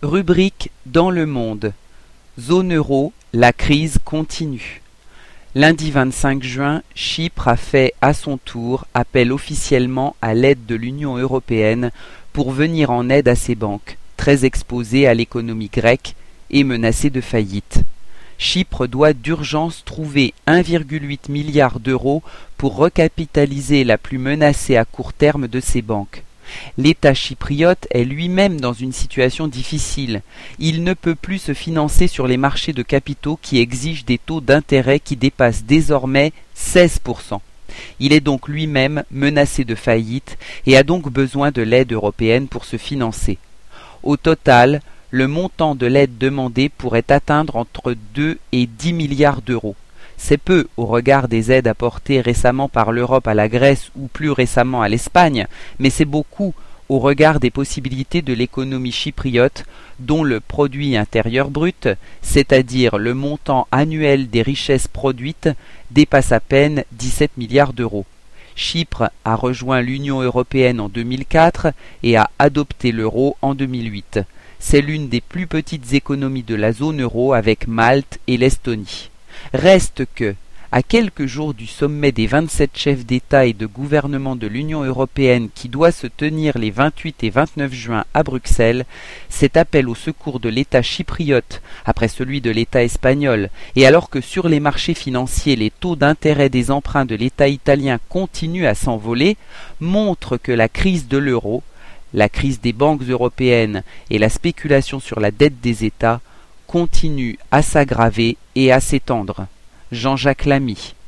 Rubrique dans le monde. Zone euro, la crise continue. Lundi 25 juin, Chypre a fait à son tour appel officiellement à l'aide de l'Union européenne pour venir en aide à ses banques, très exposées à l'économie grecque et menacées de faillite. Chypre doit d'urgence trouver 1,8 milliard d'euros pour recapitaliser la plus menacée à court terme de ses banques. L'État chypriote est lui-même dans une situation difficile. Il ne peut plus se financer sur les marchés de capitaux qui exigent des taux d'intérêt qui dépassent désormais 16%. Il est donc lui-même menacé de faillite et a donc besoin de l'aide européenne pour se financer. Au total, le montant de l'aide demandée pourrait atteindre entre 2 et 10 milliards d'euros. C'est peu au regard des aides apportées récemment par l'Europe à la Grèce ou plus récemment à l'Espagne, mais c'est beaucoup au regard des possibilités de l'économie chypriote dont le produit intérieur brut, c'est-à-dire le montant annuel des richesses produites, dépasse à peine 17 milliards d'euros. Chypre a rejoint l'Union européenne en 2004 et a adopté l'euro en 2008. C'est l'une des plus petites économies de la zone euro avec Malte et l'Estonie. Reste que, à quelques jours du sommet des 27 chefs d'État et de gouvernement de l'Union européenne qui doit se tenir les 28 et 29 juin à Bruxelles, cet appel au secours de l'État chypriote, après celui de l'État espagnol, et alors que sur les marchés financiers les taux d'intérêt des emprunts de l'État italien continuent à s'envoler, montre que la crise de l'euro, la crise des banques européennes et la spéculation sur la dette des États continuent à s'aggraver et à s'étendre. Jean-Jacques Lamy.